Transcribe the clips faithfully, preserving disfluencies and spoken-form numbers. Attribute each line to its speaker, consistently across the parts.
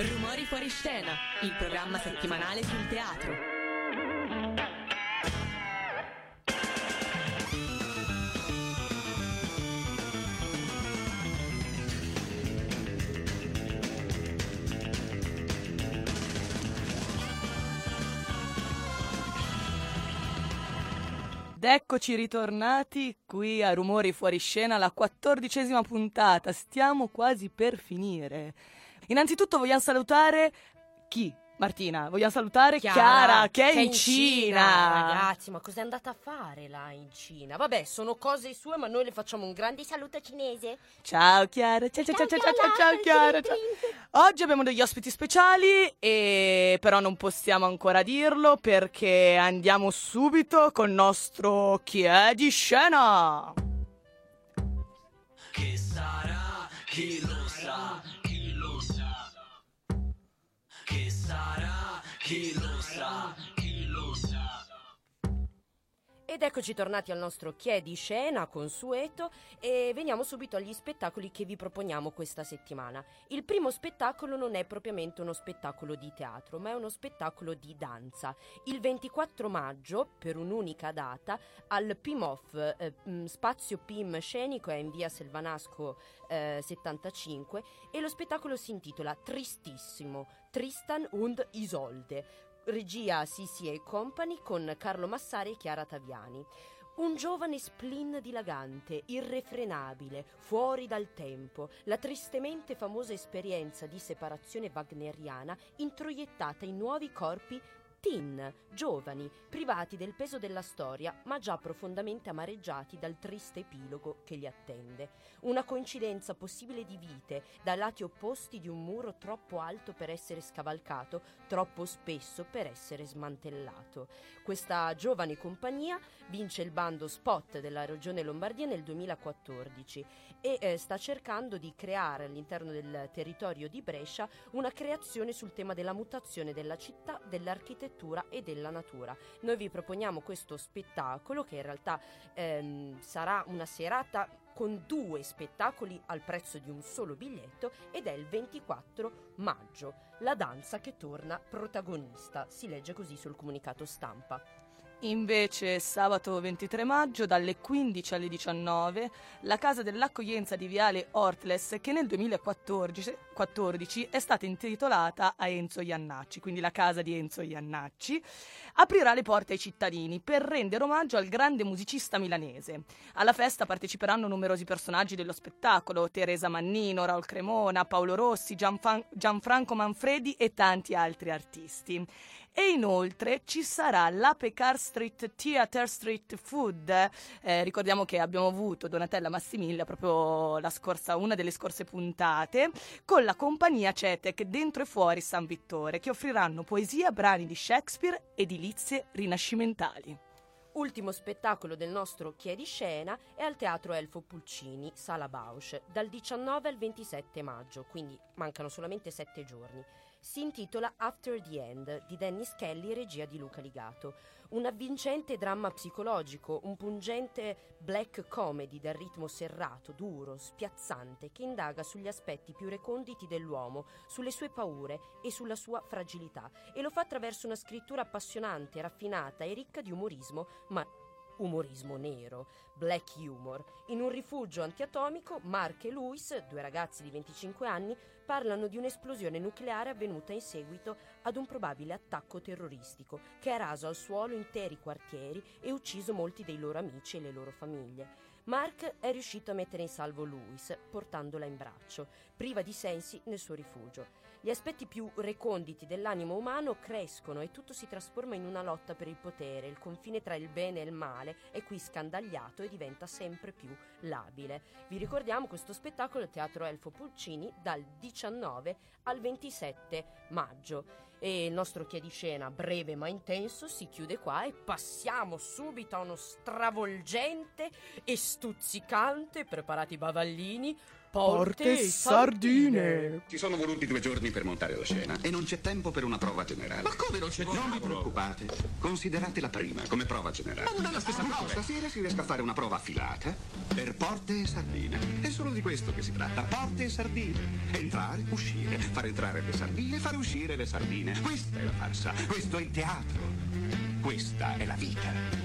Speaker 1: Rumori fuori scena, il programma settimanale sul teatro.
Speaker 2: Ed eccoci ritornati qui a Rumori fuori scena, la quattordicesima puntata. Stiamo quasi per finire. Innanzitutto vogliamo salutare chi? Martina, vogliamo salutare Chiara, Chiara che è, che in, in Cina.
Speaker 3: Cina. Ragazzi, ma cos'è andata a fare là in Cina? Vabbè, sono cose sue, ma noi le facciamo un grande saluto cinese.
Speaker 2: Ciao Chiara, ciao ciao ciao ciao ciao, ciao, ciao Chiara. Ciao. Oggi abbiamo degli ospiti speciali, e però non possiamo ancora dirlo perché andiamo subito col nostro Chi è di scena.
Speaker 4: Che sarà? Chi lo sa? Chi lo sa? Che sarà? Chi lo sa? Chi lo sa?
Speaker 3: Ed eccoci tornati al nostro Chi è di scena consueto e veniamo subito agli spettacoli che vi proponiamo questa settimana. Il primo spettacolo non è propriamente uno spettacolo di teatro, ma è uno spettacolo di danza. Il ventiquattro maggio, per un'unica data, al P M O F, eh, Spazio P I M Scenico, è in via Selvanasco eh, settantacinque, e lo spettacolo si intitola Tristissimo, Tristan und Isolde. Regia C C A Company con Carlo Massari e Chiara Taviani. Un giovane spleen dilagante, irrefrenabile, fuori dal tempo, la tristemente famosa esperienza di separazione wagneriana introiettata in nuovi corpi teen, giovani, privati del peso della storia, ma già profondamente amareggiati dal triste epilogo che li attende. Una coincidenza possibile di vite, da lati opposti di un muro troppo alto per essere scavalcato, troppo spesso per essere smantellato. Questa giovane compagnia vince il bando Spot della Regione Lombardia nel duemilaquattordici e eh, sta cercando di creare all'interno del territorio di Brescia una creazione sul tema della mutazione della città, dell'architettura e della natura. Noi vi proponiamo questo spettacolo che in realtà ehm, sarà una serata con due spettacoli al prezzo di un solo biglietto, ed è il ventiquattro maggio. La danza che torna protagonista, si legge così sul comunicato stampa.
Speaker 2: Invece sabato ventitré maggio dalle quindici alle diciannove la casa dell'accoglienza di Viale Ortles, che nel duemilaquattordici è stata intitolata a Enzo Jannacci, quindi la casa di Enzo Jannacci, aprirà le porte ai cittadini per rendere omaggio al grande musicista milanese. Alla festa parteciperanno numerosi personaggi dello spettacolo: Teresa Mannino, Raul Cremona, Paolo Rossi, Gianfan- Gianfranco Manfredi e tanti altri artisti. E inoltre ci sarà l'Ape Car Street Theater Street Food. Eh, ricordiamo che abbiamo avuto Donatella Massimilla proprio la scorsa, una delle scorse puntate, con la compagnia Cetek Dentro e Fuori San Vittore, che offriranno poesia, brani di Shakespeare ed edilizie rinascimentali.
Speaker 3: Ultimo spettacolo del nostro Chi è di scena è al Teatro Elfo Pulcini, Sala Bausch, dal diciannove al ventisette maggio, quindi mancano solamente sette giorni. Si intitola After the End, di Dennis Kelly, regia di Luca Ligato. Un avvincente dramma psicologico, un pungente black comedy dal ritmo serrato, duro, spiazzante, che indaga sugli aspetti più reconditi dell'uomo, sulle sue paure e sulla sua fragilità, e lo fa attraverso una scrittura appassionante, raffinata e ricca di umorismo, ma umorismo nero, black humor. In un rifugio antiatomico, Mark e Louis, due ragazzi di venticinque anni, parlano di un'esplosione nucleare avvenuta in seguito ad un probabile attacco terroristico che ha raso al suolo interi quartieri e ucciso molti dei loro amici e le loro famiglie. Mark è riuscito a mettere in salvo Louis, portandola in braccio, priva di sensi nel suo rifugio. Gli aspetti più reconditi dell'animo umano crescono e tutto si trasforma in una lotta per il potere. Il confine tra il bene e il male è qui scandagliato e diventa sempre più labile. Vi ricordiamo questo spettacolo al Teatro Elfo Pulcini dal diciannove al ventisette maggio. E il nostro Chi è di scena, breve ma intenso, si chiude qua e passiamo subito a uno stravolgente e stuzzicante, preparati i bavallini, Porte e sardine.
Speaker 5: Ci sono voluti due giorni per montare la scena e non c'è tempo per una prova generale.
Speaker 6: Ma come non c'è tempo?
Speaker 5: Non vi preoccupate, consideratela prima come prova generale.
Speaker 6: Ma non è la stessa
Speaker 5: No,
Speaker 6: cosa.
Speaker 5: stasera si riesca a fare una prova affilata per porte e sardine. È solo di questo che si tratta, porte e sardine. Entrare, uscire, far entrare le sardine, far uscire le sardine. Questa è la farsa, questo è il teatro, questa è la vita.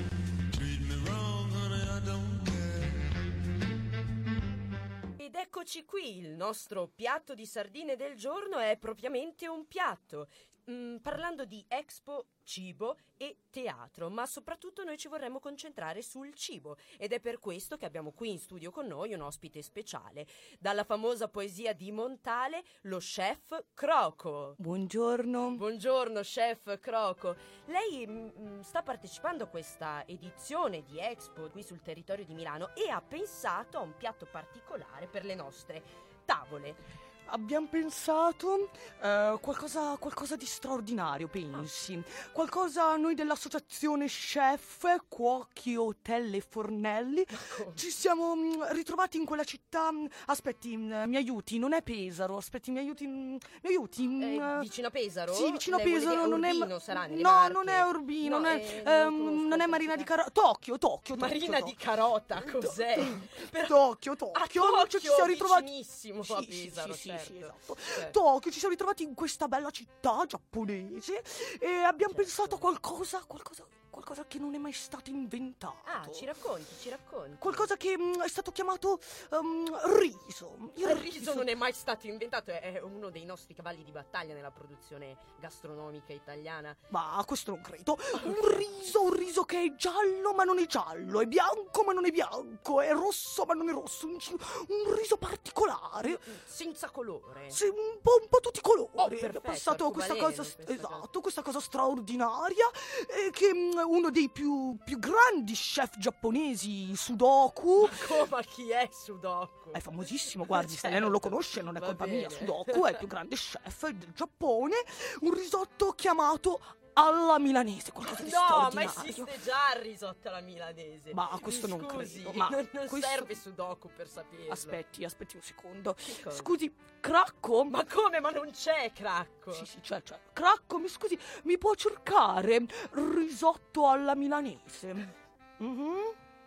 Speaker 3: Ed eccoci qui, il nostro piatto di sardine del giorno è propriamente un piatto. Mm, parlando di Expo, cibo e teatro, ma soprattutto noi ci vorremmo concentrare sul cibo ed è per questo che abbiamo qui in studio con noi un ospite speciale, dalla famosa poesia di Montale, lo chef Croco.
Speaker 2: Buongiorno.
Speaker 3: Buongiorno chef Croco, lei mm, sta partecipando a questa edizione di Expo qui sul territorio di Milano e ha pensato a un piatto particolare per le nostre tavole.
Speaker 2: Abbiamo pensato eh, qualcosa, qualcosa di straordinario, pensi? Qualcosa noi dell'associazione Chef, Cuochi, Hotel e Fornelli ci siamo mh, ritrovati in quella città. mh, Aspetti, mh, mi aiuti, non è Pesaro. Aspetti, mi aiuti. mh, Mi aiuti. mh,
Speaker 3: Eh, vicino a Pesaro?
Speaker 2: Sì, vicino a
Speaker 3: Lei vuole
Speaker 2: Pesaro,
Speaker 3: dire
Speaker 2: non è
Speaker 3: Urbino, sarà, nelle
Speaker 2: No,
Speaker 3: Marche?
Speaker 2: non è Urbino,
Speaker 3: No,
Speaker 2: non è,
Speaker 3: eh,
Speaker 2: ehm,
Speaker 3: non conosco
Speaker 2: non è
Speaker 3: questa
Speaker 2: Marina di
Speaker 3: città.
Speaker 2: Carota. Tokyo, Tokyo, Tokyo.
Speaker 3: Marina
Speaker 2: Tokyo.
Speaker 3: di Carota, cos'è? Per-
Speaker 2: Tokyo,
Speaker 3: A
Speaker 2: Tokyo,
Speaker 3: Tokyo,
Speaker 2: ci siamo ritrovati
Speaker 3: vicinissimo
Speaker 2: Sì,
Speaker 3: a
Speaker 2: sì,
Speaker 3: Pesaro,
Speaker 2: sì, sì,
Speaker 3: certo.
Speaker 2: sì, esatto.
Speaker 3: Certo.
Speaker 2: Tokyo, ci siamo ritrovati in questa bella città giapponese e abbiamo
Speaker 3: Certo.
Speaker 2: pensato a qualcosa, qualcosa, qualcosa che non è mai stato inventato.
Speaker 3: Ah, ci racconti, ci racconti.
Speaker 2: Qualcosa che mm, è stato chiamato um, riso.
Speaker 3: Il riso non è mai stato inventato, è è uno dei nostri cavalli di battaglia nella produzione gastronomica italiana.
Speaker 2: Ma questo non credo. Un riso, un riso che è giallo ma non è giallo, è bianco ma non è bianco, è rosso ma non è rosso. Un, ci- un riso particolare.
Speaker 3: Senza colore.
Speaker 2: Sì, un po', un po' tutti i colori.
Speaker 3: Oh,
Speaker 2: Abbiamo
Speaker 3: perfetto,
Speaker 2: passato questa
Speaker 3: arcobaleno,
Speaker 2: cosa,
Speaker 3: questa
Speaker 2: esatto,
Speaker 3: cosa.
Speaker 2: questa cosa straordinaria eh, che mm, uno dei più, più grandi chef giapponesi, Sudoku,
Speaker 3: Ma chi è Sudoku?
Speaker 2: è famosissimo, guardi, se lei non lo conosce non è
Speaker 3: Va
Speaker 2: colpa mia.
Speaker 3: bene.
Speaker 2: Sudoku è il più grande chef del Giappone, un risotto chiamato alla milanese, qualcosa di
Speaker 3: No, ma
Speaker 2: straordinario.
Speaker 3: esiste già il risotto alla milanese.
Speaker 2: Ma questo
Speaker 3: Mi
Speaker 2: non
Speaker 3: scusi,
Speaker 2: credo, ma
Speaker 3: non, non
Speaker 2: questo-
Speaker 3: serve Sudoku per saperlo.
Speaker 2: Aspetti, aspetti un secondo.
Speaker 3: Che cosa?
Speaker 2: Scusi, Cracco?
Speaker 3: Ma come? Ma non c'è Cracco?
Speaker 2: Sì, sì, c'è, c'è. Cracco, mi scusi, mi può cercare risotto alla milanese? Mhm.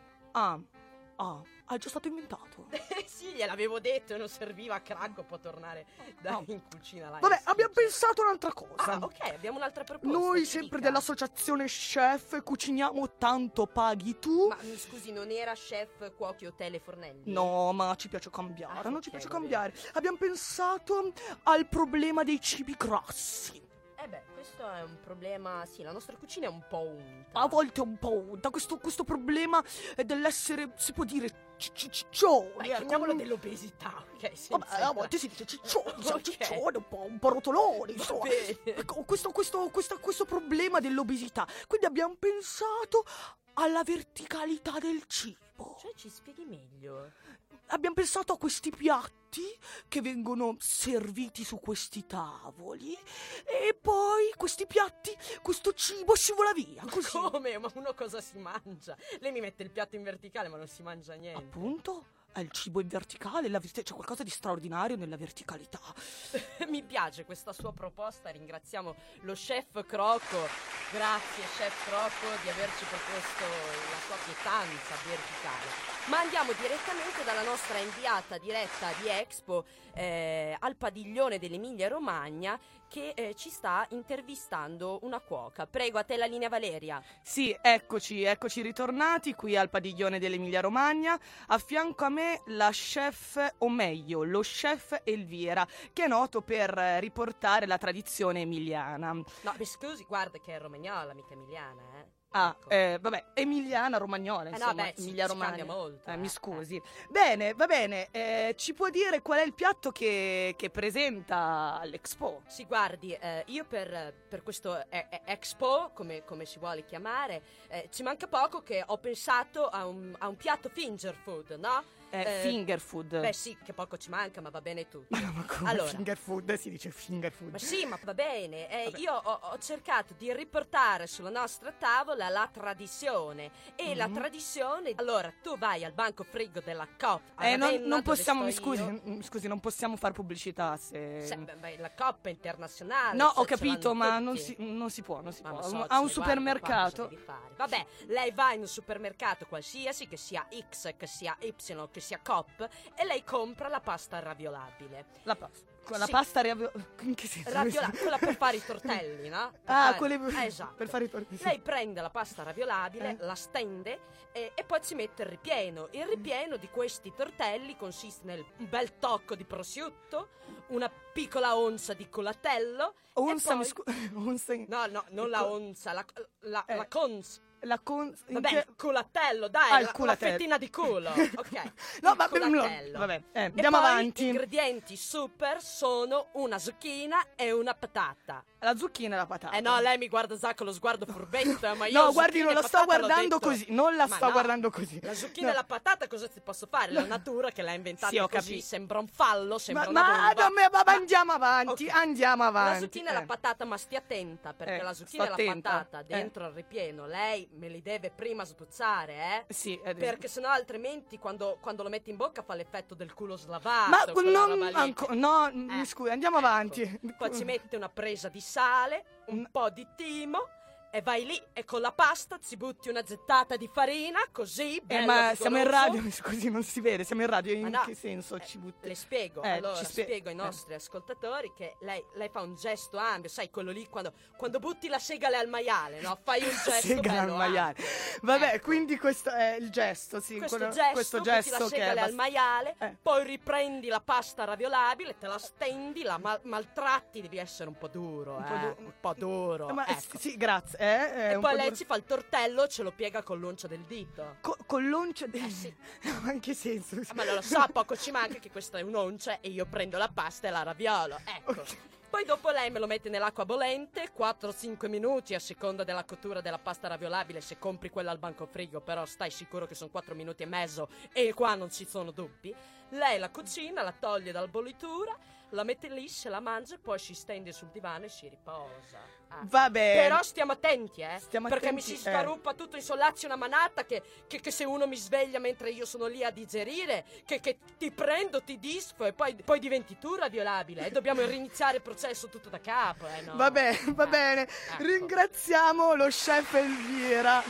Speaker 2: Ah, ah, è già stato inventato.
Speaker 3: Eh sì, gliel'avevo detto, non serviva a Cracco, può tornare da
Speaker 2: No.
Speaker 3: in cucina là.
Speaker 2: Vabbè,
Speaker 3: in
Speaker 2: abbiamo
Speaker 3: ufficio.
Speaker 2: pensato a un'altra cosa.
Speaker 3: Ah, ok, abbiamo un'altra proposta.
Speaker 2: Noi,
Speaker 3: ci
Speaker 2: sempre
Speaker 3: dica.
Speaker 2: dell'associazione Chef, cuciniamo tanto paghi tu.
Speaker 3: Ma mi scusi, non era chef, cuochi, hotel e fornelli?
Speaker 2: No, ma ci piace cambiare,
Speaker 3: Ah,
Speaker 2: non ci
Speaker 3: ok,
Speaker 2: piace
Speaker 3: va
Speaker 2: cambiare. Abbiamo pensato al problema dei cibi grassi.
Speaker 3: Eh beh, questo è un problema. Sì, la nostra cucina è un po' unta.
Speaker 2: A volte un po' unta, questo, questo problema è dell'essere, si può dire, ci- ci- ciccione.
Speaker 3: Dai,
Speaker 2: ecco.
Speaker 3: chiamiamolo dell'obesità, ok? senza-
Speaker 2: Vabbè, a volte si dice ciccione, sai,
Speaker 3: Ok.
Speaker 2: ciccione, un po', un po' rotolone,
Speaker 3: Va
Speaker 2: insomma.
Speaker 3: bene.
Speaker 2: Ecco, questo, questo, questo, questo problema dell'obesità. Quindi abbiamo pensato alla verticalità del cibo.
Speaker 3: Cioè, ci spieghi meglio.
Speaker 2: Abbiamo pensato a questi piatti che vengono serviti su questi tavoli e poi questi piatti, questo cibo scivola via, così.
Speaker 3: Come? Ma uno cosa si mangia? Lei mi mette il piatto in verticale, ma non si mangia niente.
Speaker 2: Appunto, è il cibo in verticale, la verte- c'è qualcosa di straordinario nella verticalità.
Speaker 3: Mi piace questa sua proposta, ringraziamo lo chef Croco. Grazie chef Croco di averci proposto la sua pietanza verticale. Ma andiamo direttamente dalla nostra inviata diretta di Expo eh, al padiglione dell'Emilia Romagna che eh, ci sta intervistando una cuoca. Prego, a te la linea Valeria.
Speaker 2: Sì, eccoci, eccoci ritornati qui al padiglione dell'Emilia Romagna. A fianco a me la chef, o meglio, lo chef Elvira, che è noto per eh, riportare la tradizione emiliana.
Speaker 3: No, mi scusi, guarda che è romagnola, mica emiliana, eh.
Speaker 2: Ah,
Speaker 3: Ecco.
Speaker 2: eh, vabbè, emiliana, romagnola,
Speaker 3: Eh no,
Speaker 2: insomma,
Speaker 3: beh, sì,
Speaker 2: Emilia
Speaker 3: si
Speaker 2: Romagna.
Speaker 3: cambia molto,
Speaker 2: Eh,
Speaker 3: eh,
Speaker 2: mi
Speaker 3: eh.
Speaker 2: scusi. Bene, va bene, eh, ci può dire qual è il piatto che, che presenta all'Expo?
Speaker 3: Sì, guardi, eh, io per, per questo eh, eh, Expo, come, come si vuole chiamare, eh, ci manca poco che ho pensato a un, a un piatto finger food, no?
Speaker 2: È
Speaker 3: Eh,
Speaker 2: finger food.
Speaker 3: Beh sì, che poco ci manca, ma va bene tutto.
Speaker 2: Ma come
Speaker 3: Allora.
Speaker 2: finger food? Si dice finger food.
Speaker 3: Ma sì, ma va bene. Eh,
Speaker 2: Vabbè.
Speaker 3: io ho, ho cercato di riportare sulla nostra tavola la tradizione. E la
Speaker 2: Mhm.
Speaker 3: tradizione... Allora, tu vai al banco frigo della Coop a
Speaker 2: Eh, non,
Speaker 3: Ravenna,
Speaker 2: non
Speaker 3: dove
Speaker 2: possiamo, mi
Speaker 3: sto
Speaker 2: scusi,
Speaker 3: io.
Speaker 2: mm, scusi, non possiamo fare pubblicità se...
Speaker 3: Se- beh, beh, la Coop è internazionale.
Speaker 2: No,
Speaker 3: ce-
Speaker 2: ho
Speaker 3: ce
Speaker 2: capito,
Speaker 3: l'hanno
Speaker 2: ma
Speaker 3: tutti.
Speaker 2: non si, non si può, non si
Speaker 3: Ma
Speaker 2: può.
Speaker 3: lo so,
Speaker 2: Ha un
Speaker 3: ce ne guarda qua,
Speaker 2: supermercato.
Speaker 3: cosa devi fare? Vabbè, lei va in un supermercato qualsiasi, che sia X, che sia Y, che sia Coop, e lei compra la pasta raviolabile.
Speaker 2: La pasta. La
Speaker 3: Sì.
Speaker 2: pasta ravio... In che senso?
Speaker 3: Raviola- quella per fare i tortelli, no? Per
Speaker 2: Ah,
Speaker 3: fare-
Speaker 2: quelle
Speaker 3: Eh, esatto.
Speaker 2: per fare i torti. sì.
Speaker 3: Lei prende la pasta raviolabile,
Speaker 2: Eh.
Speaker 3: la stende e, e poi ci mette il ripieno. Il ripieno di questi tortelli consiste nel un bel tocco di prosciutto, una piccola onza di colatello.
Speaker 2: Onza,
Speaker 3: e
Speaker 2: mi
Speaker 3: poi...
Speaker 2: scusi. Onza in-
Speaker 3: No, no, non la onza, la, la,
Speaker 2: Eh.
Speaker 3: la cons.
Speaker 2: La con... in
Speaker 3: Vabbè,
Speaker 2: che-
Speaker 3: il culatello, dai,
Speaker 2: Ah, il
Speaker 3: la,
Speaker 2: culatello.
Speaker 3: la fettina di culo. Ok.
Speaker 2: No,
Speaker 3: il
Speaker 2: ma
Speaker 3: culatello.
Speaker 2: vabbè, eh,
Speaker 3: E
Speaker 2: andiamo
Speaker 3: poi
Speaker 2: avanti.
Speaker 3: Gli ingredienti super sono una zucchina e una patata.
Speaker 2: La zucchina e la patata.
Speaker 3: Eh no, lei mi guarda già con lo sguardo furbetto, ma io
Speaker 2: No, guardi,
Speaker 3: zucchine
Speaker 2: non
Speaker 3: e
Speaker 2: la sto
Speaker 3: patata l'ho
Speaker 2: guardando
Speaker 3: detto.
Speaker 2: così. Non la
Speaker 3: Ma
Speaker 2: sto
Speaker 3: no,
Speaker 2: guardando così.
Speaker 3: La zucchina
Speaker 2: No.
Speaker 3: e la patata cosa ti posso fare? La natura che l'ha inventata
Speaker 2: Sì, ho
Speaker 3: così,
Speaker 2: capito.
Speaker 3: sembra un fallo, sembra
Speaker 2: Ma,
Speaker 3: una
Speaker 2: ma,
Speaker 3: bomba.
Speaker 2: no, ma- ma
Speaker 3: Ma-
Speaker 2: andiamo avanti,
Speaker 3: Ok.
Speaker 2: andiamo avanti.
Speaker 3: La zucchina e la
Speaker 2: eh.
Speaker 3: patata, ma stia attenta, perché
Speaker 2: Eh,
Speaker 3: la zucchina e
Speaker 2: sto
Speaker 3: la
Speaker 2: attenta.
Speaker 3: patata
Speaker 2: Eh.
Speaker 3: dentro al ripieno, lei me li deve prima spuzzare, eh?
Speaker 2: Sì, eh,
Speaker 3: Perché sennò altrimenti quando, quando lo metti in bocca fa l'effetto del culo slavato.
Speaker 2: Ma
Speaker 3: quella
Speaker 2: non
Speaker 3: roba lì.
Speaker 2: anco- no, mi
Speaker 3: Eh,
Speaker 2: scusi, andiamo
Speaker 3: ecco.
Speaker 2: avanti.
Speaker 3: Poi ci mette una presa di sale, un
Speaker 2: Mm.
Speaker 3: po' di timo e vai lì e con la pasta ci butti una gettata di farina, così,
Speaker 2: Eh,
Speaker 3: bello
Speaker 2: ma siamo in
Speaker 3: vigoroso.
Speaker 2: radio, mi scusi, non si vede, siamo in radio, in
Speaker 3: Ma no,
Speaker 2: che senso
Speaker 3: eh,
Speaker 2: ci butti?
Speaker 3: Le spiego,
Speaker 2: Eh,
Speaker 3: allora
Speaker 2: ci spie-
Speaker 3: spiego ai
Speaker 2: eh.
Speaker 3: nostri ascoltatori che lei, lei fa un gesto ampio, sai quello lì quando, quando butti la segale al maiale, no? Fai un gesto
Speaker 2: Segala al
Speaker 3: bello
Speaker 2: maiale.
Speaker 3: ampio.
Speaker 2: Vabbè,
Speaker 3: Ecco.
Speaker 2: quindi questo è il gesto, sì,
Speaker 3: Questo
Speaker 2: quello-
Speaker 3: gesto,
Speaker 2: questo
Speaker 3: butti
Speaker 2: gesto
Speaker 3: la
Speaker 2: che è
Speaker 3: segale al
Speaker 2: abbast-
Speaker 3: maiale,
Speaker 2: Eh.
Speaker 3: poi riprendi la pasta raviolabile, te la stendi, la mal- maltratti, devi essere un po' duro,
Speaker 2: Un
Speaker 3: eh,
Speaker 2: po' du-
Speaker 3: un po' duro.
Speaker 2: Ma
Speaker 3: ecco.
Speaker 2: sì, grazie, eh, è
Speaker 3: E
Speaker 2: un
Speaker 3: poi
Speaker 2: po'
Speaker 3: lei
Speaker 2: duro.
Speaker 3: ci fa il tortello, ce lo piega con l'oncia del dito.
Speaker 2: Co- con l'oncia di...
Speaker 3: Eh sì.
Speaker 2: Ma in che senso?
Speaker 3: Ah, ma lo so, poco ci manca che questa è un'oncia e io prendo la pasta e la raviolo. Ecco.
Speaker 2: Ok.
Speaker 3: Poi dopo lei me lo mette nell'acqua bollente, quattro cinque minuti a seconda della cottura della pasta raviolabile, se compri quella al banco frigo, però stai sicuro che sono quattro minuti e mezzo e qua non ci sono dubbi. Lei la cucina, la toglie dalla bollitura, la mette lì, se la mangia e poi si stende sul divano e si riposa. Ah.
Speaker 2: Va bene.
Speaker 3: Però stiamo attenti, eh.
Speaker 2: Stiamo
Speaker 3: perché
Speaker 2: attenti,
Speaker 3: mi si
Speaker 2: eh.
Speaker 3: scaruppa tutto in sollazzi una manata che, che, che se uno mi sveglia mentre io sono lì a digerire, che, che ti prendo, ti disfo e poi, poi diventi tu raviolabile. E dobbiamo riniziare il processo tutto da capo, eh no?
Speaker 2: Va bene, va
Speaker 3: Eh,
Speaker 2: bene.
Speaker 3: ecco.
Speaker 2: Ringraziamo lo chef Elvira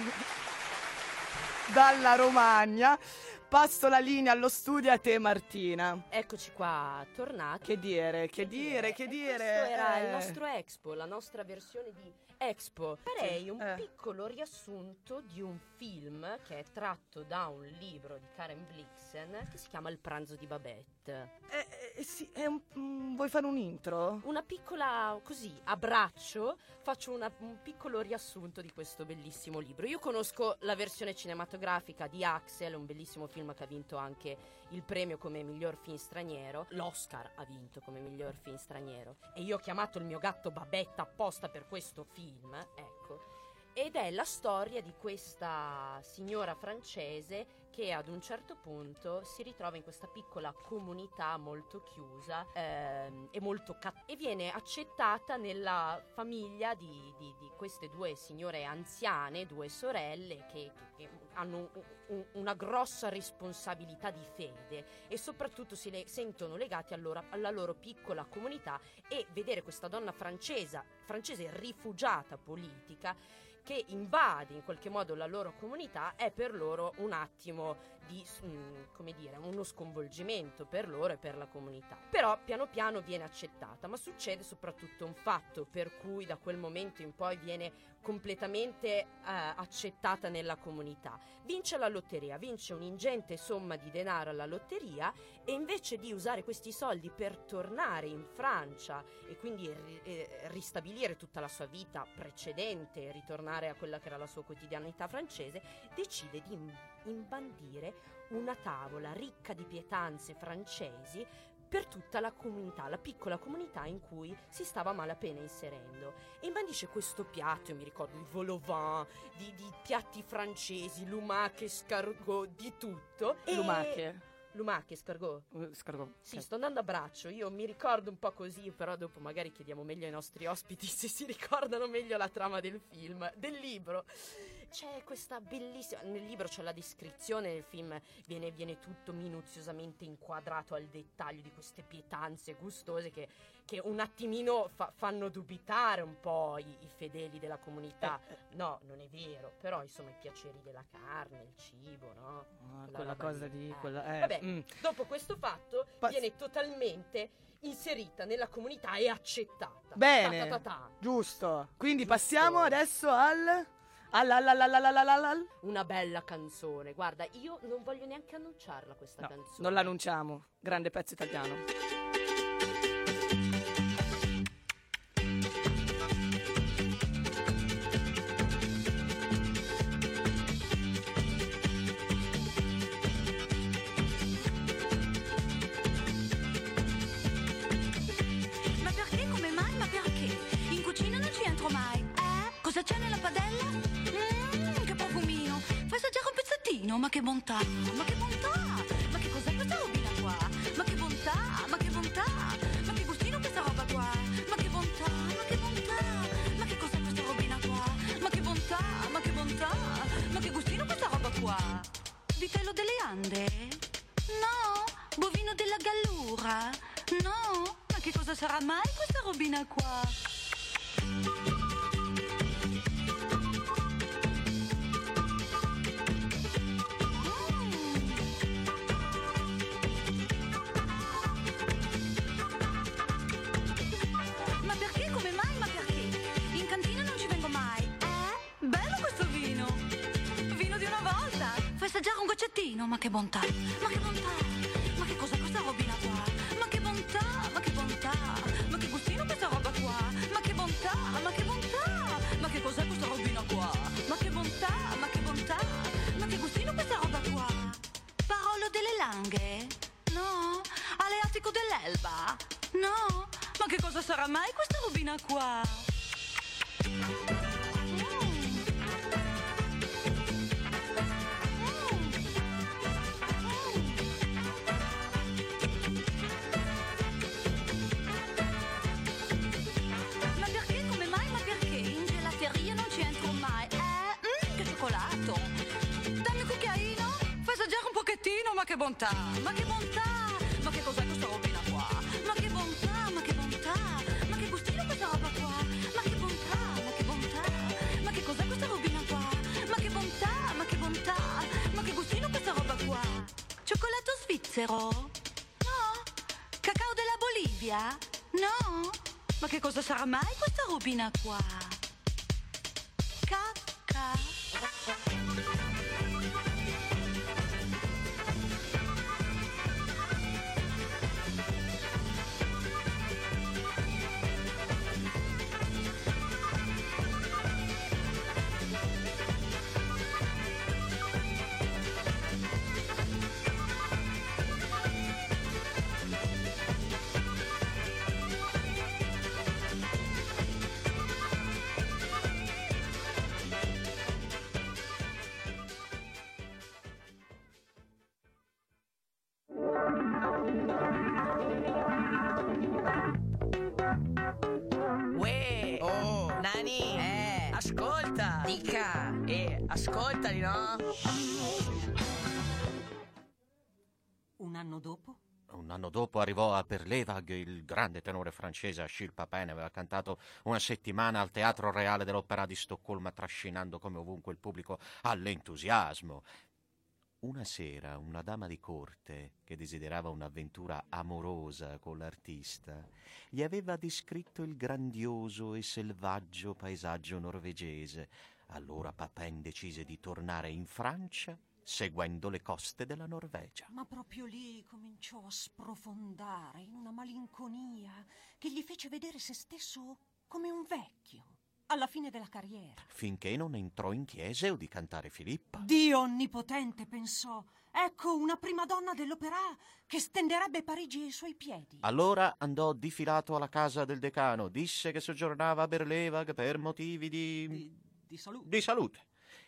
Speaker 2: dalla Romagna. Passo la linea allo studio a te, Martina.
Speaker 3: Eccoci qua, tornati.
Speaker 2: Che dire, che dire, che
Speaker 3: E
Speaker 2: dire.
Speaker 3: Questo era
Speaker 2: eh.
Speaker 3: il nostro Expo, la nostra versione di Expo. Farei un
Speaker 2: Eh.
Speaker 3: piccolo riassunto di un film che è tratto da un libro di Karen Blixen che si chiama Il pranzo di Babette.
Speaker 2: Eh, eh, sì, è un... mm, vuoi fare un intro?
Speaker 3: Una piccola, così, a braccio, faccio una- un piccolo riassunto di questo bellissimo libro. Io conosco la versione cinematografica di Axel, un bellissimo film che ha vinto anche il premio come miglior film straniero. L'Oscar ha vinto come miglior film straniero. E io ho chiamato il mio gatto Babette apposta per questo film, ecco. Ed è la storia di questa signora francese che ad un certo punto si ritrova in questa piccola comunità molto chiusa ehm, e molto cat- e viene accettata nella famiglia di, di- di queste due signore anziane, due sorelle che, che- che hanno un- un- una grossa responsabilità di fede e soprattutto si le- sentono legati allora- alla loro piccola comunità, e vedere questa donna francese, francese rifugiata politica che invade in qualche modo la loro comunità è per loro un attimo di, mm, come dire, uno sconvolgimento per loro e per la comunità. Però piano piano viene accettata, ma succede soprattutto un fatto per cui da quel momento in poi viene completamente eh, accettata nella comunità. Vince la lotteria, vince un'ingente somma di denaro alla lotteria e invece di usare questi soldi per tornare in Francia e quindi ri- eh, ristabilire tutta la sua vita precedente, ritornare a quella che era la sua quotidianità francese, decide di im- imbandire una tavola ricca di pietanze francesi per tutta la comunità, la piccola comunità in cui si stava malapena inserendo. E imbandisce questo piatto, io mi ricordo il vol au vin, di, di piatti francesi, lumache, escargot, di tutto. E-
Speaker 2: Lumache.
Speaker 3: Lumache, escargot.
Speaker 2: Uh, scargot.
Speaker 3: Sì,
Speaker 2: Ok.
Speaker 3: sto andando a braccio, io mi ricordo un po' così, però dopo magari chiediamo meglio ai nostri ospiti se si ricordano meglio la trama del film, del libro. C'è questa bellissima, nel libro c'è la descrizione, nel film viene, viene tutto minuziosamente inquadrato al dettaglio di queste pietanze gustose che, che un attimino fa- fanno dubitare un po' i, i fedeli della comunità. No, non è vero, però insomma i piaceri della carne, il cibo, no?
Speaker 2: Ah,
Speaker 3: Quella
Speaker 2: quella
Speaker 3: roba
Speaker 2: cosa
Speaker 3: lì.
Speaker 2: di...
Speaker 3: Eh.
Speaker 2: Quella, eh,
Speaker 3: Vabbè,
Speaker 2: mm.
Speaker 3: dopo questo fatto
Speaker 2: Pa-
Speaker 3: viene totalmente inserita nella comunità e accettata.
Speaker 2: Bene,
Speaker 3: Ta ta ta ta.
Speaker 2: giusto. Quindi
Speaker 3: Giusto.
Speaker 2: passiamo adesso al... al, al, al, al, al, al, al, al.
Speaker 3: Una bella canzone. Guarda, io non voglio neanche annunciarla questa
Speaker 2: No,
Speaker 3: canzone.
Speaker 2: non l'annunciamo. Grande pezzo italiano.
Speaker 6: Ma perché, come mai, ma perché? In cucina non ci entro mai. Eh? Cosa c'è nella padella? Mmm, che profumino. Fai assaggiare un pezzettino, ma che bontà. Ma che bontà. Ma che cos'è questa robina qua? Ma che bontà, ma che bontà. Ma che gustino questa roba qua. Ma che bontà, ma che bontà. Ma che cos'è questa robina qua? Ma che bontà, ma che bontà. Ma che gustino questa roba qua. Vitello delle Ande? No. Bovino della Gallura? No. Ma che cosa sarà mai questa robina qua? Ma perché, come mai, ma perché? In cantina non ci vengo mai. Eh? Bello questo vino. Vino di una volta. Fai assaggiare un goccettino, ma che bontà. Ma che bontà. Ma che cos'è questa robina qua? Ma che bontà, ma che bontà. Ma che gustino questa roba qua. Ma che bontà, ma che bontà. Ma che cos'è questa robina qua? Ma che bontà, ma che bontà. Ma che gustino questa roba qua. Parolo delle Langhe? No. Aleatico dell'Elba? No. Ma che cosa sarà mai questa robina qua? Ma perché, come mai, ma perché? In gelateria non ci entro mai. Eh? Mm, che cioccolato. Dammi un cucchiaino. Fai assaggiare un pochettino, ma che bontà. Ma che bontà. Ma che cos'è questa robina qua? Ma che bontà, ma che bontà. Ma che gustino questa roba qua. Ma che bontà, ma che bontà. Ma che cos'è questa robina qua? Ma che bontà, ma che bontà. Ma che gustino questa roba qua. Cioccolato svizzero? No. Cacao della Bolivia? No. Ma che cosa sarà mai questa robina qua? Cacca.
Speaker 1: Uè,
Speaker 7: Oh,
Speaker 1: Nani,
Speaker 7: eh,
Speaker 1: ascolta.
Speaker 7: dica.
Speaker 1: Eh, ascoltali, no?
Speaker 8: Un anno dopo?
Speaker 9: Un anno dopo arrivò a Berlevag il grande tenore francese Achille Papin, aveva cantato una settimana al Teatro Reale dell'Opera di Stoccolma, trascinando come ovunque il pubblico all'entusiasmo. Una sera una dama di corte, che desiderava un'avventura amorosa con l'artista, gli aveva descritto il grandioso e selvaggio paesaggio norvegese. Allora Papin decise di tornare in Francia seguendo le coste della Norvegia.
Speaker 8: Ma proprio lì cominciò a sprofondare in una malinconia che gli fece vedere se stesso come un vecchio alla fine della carriera.
Speaker 9: Finché non entrò in chiesa o di cantare Filippa.
Speaker 8: Dio onnipotente, pensò. Ecco una prima donna dell'opera che stenderebbe Parigi ai suoi piedi.
Speaker 9: Allora andò difilato alla casa del decano, disse che soggiornava a Berlevag per motivi di...
Speaker 8: Di, di salute.
Speaker 9: di salute.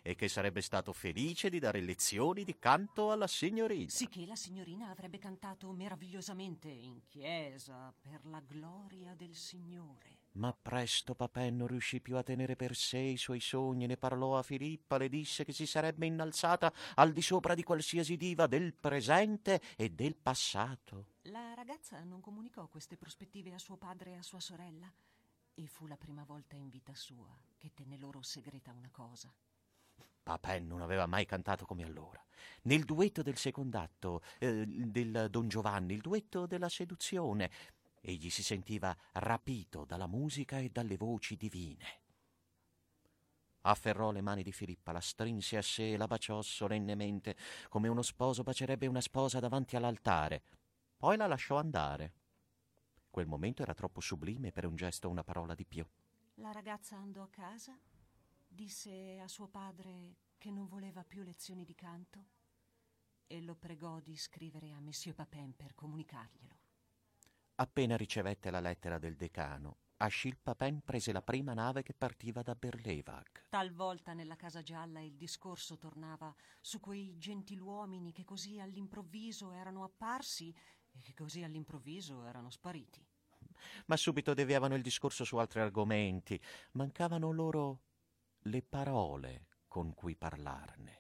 Speaker 9: e che sarebbe stato felice di dare lezioni di canto alla signorina.
Speaker 8: Sicché la signorina avrebbe cantato meravigliosamente in chiesa per la gloria del Signore.
Speaker 9: Ma presto Papin non riuscì più a tenere per sé i suoi sogni, ne parlò a Filippa, le disse che si sarebbe innalzata al di sopra di qualsiasi diva del presente e del passato.
Speaker 8: La ragazza non comunicò queste prospettive a suo padre e a sua sorella, e fu la prima volta in vita sua che tenne loro segreta una cosa.
Speaker 9: Papin non aveva mai cantato come allora. Nel duetto del secondo atto, eh, del Don Giovanni, il duetto della seduzione, egli si sentiva rapito dalla musica e dalle voci divine. Afferrò le mani di Filippa, la strinse a sé e la baciò solennemente, come uno sposo bacerebbe una sposa davanti all'altare. Poi la lasciò andare. Quel momento era troppo sublime per un gesto o una parola di più.
Speaker 8: La ragazza andò a casa, disse a suo padre che non voleva più lezioni di canto e lo pregò di scrivere a Monsieur Papin per comunicarglielo.
Speaker 9: Appena ricevette la lettera del decano, Achille Papin prese la prima nave che partiva da Berlevag.
Speaker 8: Talvolta nella Casa Gialla il discorso tornava su quei gentiluomini che così all'improvviso erano apparsi e che così all'improvviso erano spariti.
Speaker 9: Ma subito deviavano il discorso su altri argomenti. Mancavano loro le parole con cui parlarne.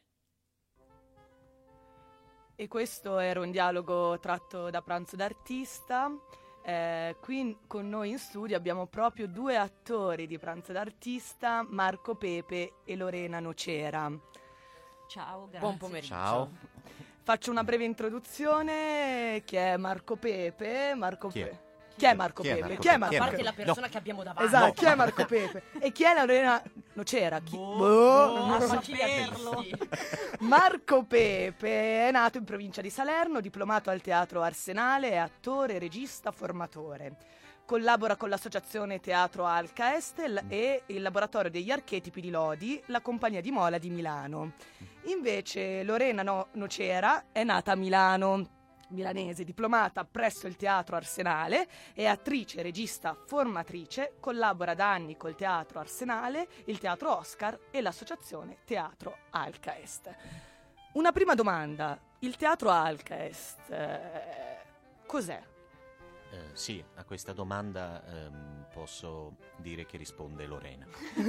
Speaker 2: E questo era un dialogo tratto da Pranzo d'artista. Eh, qui con noi in studio abbiamo proprio due attori di Pranzo d'artista, Marco Pepe e Lorena Nocera.
Speaker 8: Ciao, grazie.
Speaker 3: Buon pomeriggio.
Speaker 9: Ciao.
Speaker 2: Faccio una breve introduzione. Chi è Marco Pepe? Marco
Speaker 9: Chi è?
Speaker 2: Pe- Chi è Marco
Speaker 9: Chi è
Speaker 2: Pepe?
Speaker 9: Marco
Speaker 2: Chi è
Speaker 9: Pepe?
Speaker 2: Marco
Speaker 3: A
Speaker 9: Chi è
Speaker 3: parte
Speaker 2: Pepe?
Speaker 3: la persona che abbiamo davanti.
Speaker 2: Esatto,
Speaker 9: No.
Speaker 2: chi è Marco Pepe? E chi è la Lorena Nocera? Chi?
Speaker 8: Boh,
Speaker 2: Boh.
Speaker 8: a
Speaker 3: Ma chi li ha
Speaker 8: saperlo.
Speaker 3: visti?
Speaker 2: Marco Pepe è nato in provincia di Salerno, diplomato al Teatro Arsenale, è attore, regista, formatore. Collabora con l'associazione Teatro Alca Estel e il laboratorio degli archetipi di Lodi, la compagnia di Mola di Milano. Invece Lorena no- Nocera è nata a Milano, milanese, diplomata presso il Teatro Arsenale, è attrice, regista, formatrice, collabora da anni col Teatro Arsenale, il Teatro Oscar e l'associazione Teatro Alca Est. Una prima domanda, il Teatro Alca Est eh, cos'è?
Speaker 9: Eh, sì, a questa domanda ehm, posso dire che risponde Lorena.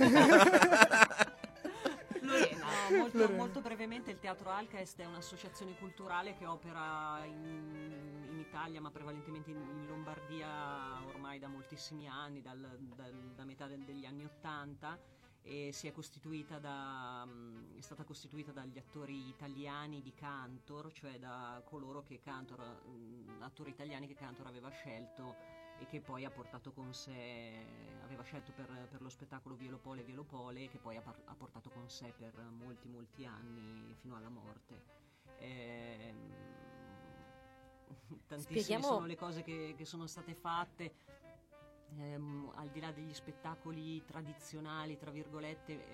Speaker 8: Lorena, no, molto,
Speaker 2: Lorena.
Speaker 8: molto brevemente il Teatro Alcaest è un'associazione culturale che opera in, in Italia ma prevalentemente in, in Lombardia ormai da moltissimi anni, dal, dal- da metà del- degli anni Ottanta, e si è costituita da, mh, è stata costituita dagli attori italiani di Cantor, cioè da coloro che Cantor, mh, attori italiani che Cantor aveva scelto e che poi ha portato con sé, aveva scelto per, per lo spettacolo Vielopole Vielopole, che poi ha, par- ha portato con sé per molti molti anni fino alla morte. Ehm, tantissime
Speaker 3: Spieghiamo-
Speaker 8: sono le cose che, che sono state fatte. Ehm, al di là degli spettacoli tradizionali, tra virgolette,